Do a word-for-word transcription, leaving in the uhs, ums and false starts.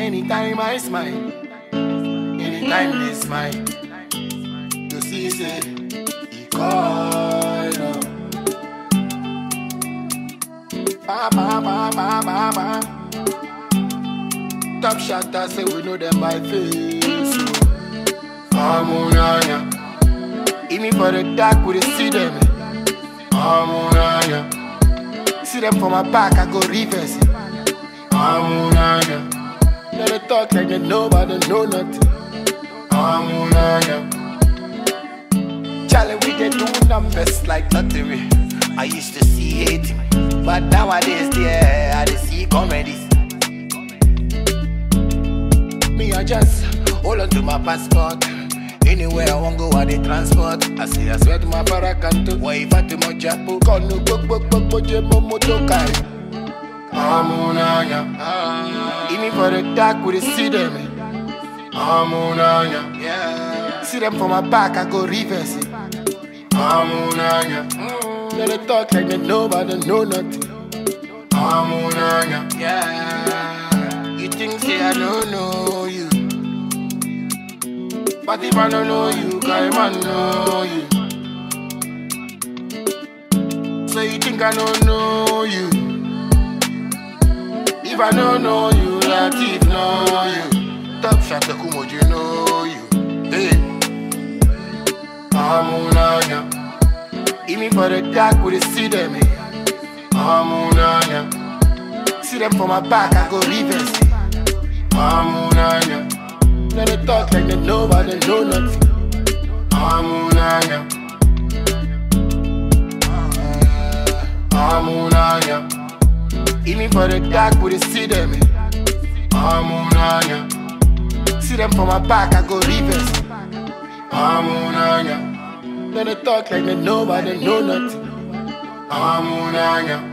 Anytime I smile, anytime they smile, you see, say, he call up. Ba, ba, ba, ba, ba, ba. Top shot, I say we know them by face. Amunanya, in me for the dark, we see them. Amunanya, see them from my back, I go reverse. Amunanya, let they talk like they nobody know nothing. Amunanya, Charlie, we they do numbers like lottery. I used to see hate, but nowadays, yeah, I dey see comedies. Me, I just hold on to my passport. Anywhere I want go, I dey transport. I say I swear to my parakanto. Why if I do my job, call no book book book book book moto kai. Amunanya, even for the dark, we see them. Amunanya, yeah. See them from my back, I go reverse it. Amunanya, let they talk like they nobody know nothing. Amunanya, yeah. You think say I don't know you, but if I don't know you, I man know you. So you think I don't know you? If I don't know you, Latif know you. Top shot the Kumo, you know you. Hey, Amunanya, even for the dark, we see them. Amunanya, see them from my back, I go reverse. Amunanya, let they talk like they nobody know nothing. Amunanya, Amunanya, even for the dark, we see them. Amunanya, see them from my back, I go reverse. Amunanya, let they talk like they nobody know nothing. Amunanya.